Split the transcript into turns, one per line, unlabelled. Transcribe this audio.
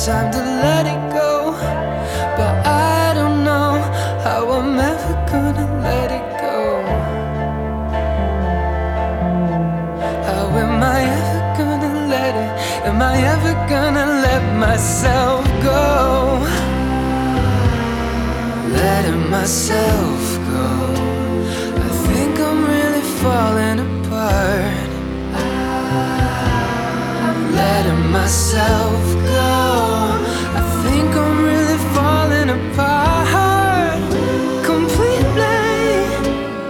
time to let it go, but I don't know how I'm ever gonna let it go. How am I ever gonna let it? Am I ever gonna let myself go? Letting myself go. I think I'm really falling apart. I'm letting myself